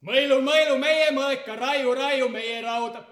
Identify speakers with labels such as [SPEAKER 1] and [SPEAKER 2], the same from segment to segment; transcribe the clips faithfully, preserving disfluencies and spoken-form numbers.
[SPEAKER 1] Mõilu, mõilu, meie mõõka, raiu, raiu, meie rauda.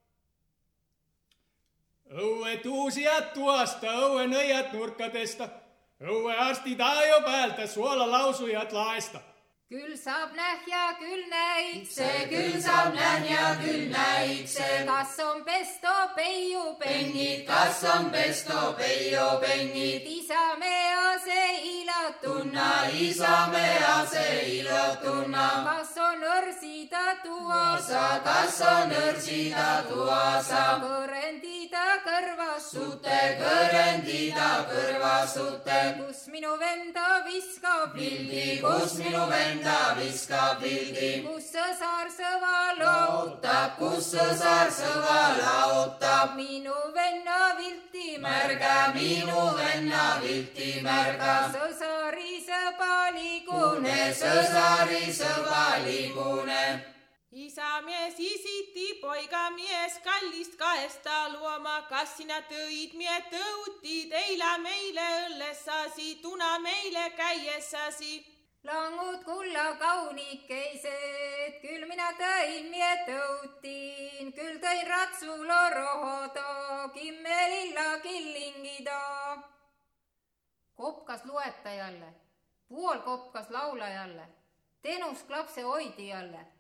[SPEAKER 1] Õue tuusijad tuasta, õue nõiad nurkadesta, õue arstid ajo päältä, suola lausujad laesta.
[SPEAKER 2] Küll saab nähja, küll näikse,
[SPEAKER 3] küll saab nähja, küll näikse.
[SPEAKER 2] Kas on pesto peiu pennid,
[SPEAKER 3] kas on pesto peiu pennid.
[SPEAKER 2] Isamea se ilatunna,
[SPEAKER 3] isamea se ilatunna.
[SPEAKER 2] Kas on õrsida tuasa,
[SPEAKER 3] kas on õrsida tuasa.
[SPEAKER 2] Kõrendida kõrvasute,
[SPEAKER 3] kõrendida kõrvasute.
[SPEAKER 2] Kus minu venda viskab
[SPEAKER 3] pildi, kus minu venda viskab pildi.
[SPEAKER 2] Kus sõsar sõva lautab,
[SPEAKER 3] kus sõsar sõva lautab.
[SPEAKER 2] Minu venna vilti
[SPEAKER 3] märga, minu venna vilti märga.
[SPEAKER 2] Sõsari sõba ligune,
[SPEAKER 3] sõsari sõba ligune.
[SPEAKER 4] Isamies isiti poigamies kallist kaesta luoma, kas sina tõid mie tõutid, eila meile õllessasi, tuna meile käiessasi.
[SPEAKER 2] Langud kulla kaunikeised, küll mina tõin mie tõutin, küll tõin ratsulo rohoda, kimme lilla killingida. Kopkas luetajalle, pool kopkas laulajalle, tenus klapse hoidijalle.